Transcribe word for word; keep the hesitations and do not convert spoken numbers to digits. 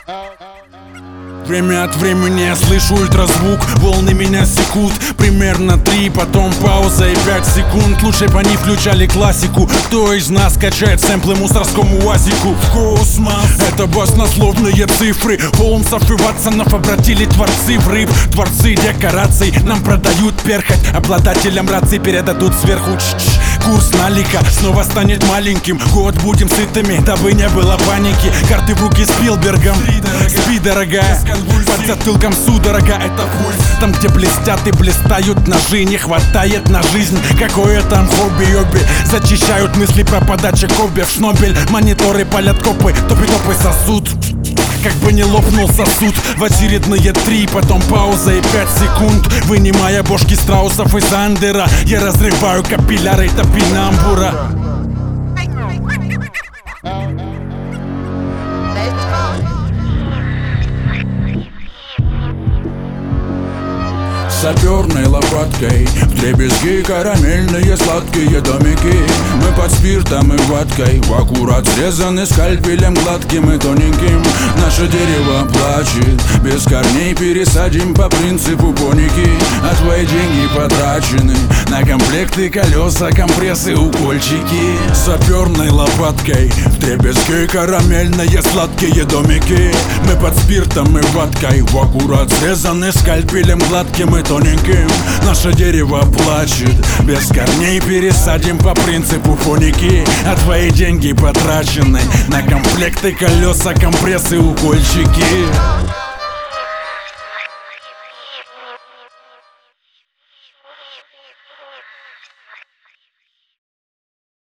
Время от времени я слышу ультразвук, волны меня секут. Примерно три, потом пауза и пять секунд. Лучше бы они включали классику. Кто из нас качает сэмплы мусорскому УАЗику? Космос. Это баснословные цифры. Холмсов и Ватсонов обратили творцы в рыб. Творцы декораций нам продают перхоть. Обладателям рации передадут сверху. Ч-ч-ч. Курс налика снова станет маленьким. Год будем сытыми, дабы не было паники. Карты в руки Спилбергом. Спи, дорогая. Под затылком судорога, это пульс. Там, где блестят и блистают ножи, не хватает на жизнь. Какое там хобби-йобби. Зачищают мысли про подачи Коби в шнобель. Мониторы палят копы, топи-топы сосуд. Как бы не лопнул сосуд. В очередные три, потом пауза и пять секунд. Вынимая бошки страусов из Андера, я разрываю капилляры топинамбура. Саперной лопаткой вдребезги карамельные сладкие домики. Мы под спиртом и водкой, в аккурат срезаны скальпелем гладким и тоненьким. Наше дерево плачет, без корней пересадим по принципу поники. А твои деньги потрачены на комплекты, колеса, компрессы, укольчики. Саперной лопаткой вдребезги карамельные сладкие домики. Мы под спиртом и водкой, в аккурат срезаны скальпелем гладким и тоненьким. Наше дерево плачет, без корней пересадим по принципу фоники. А твои деньги потрачены на комплекты, колеса, компрессы, укольчики.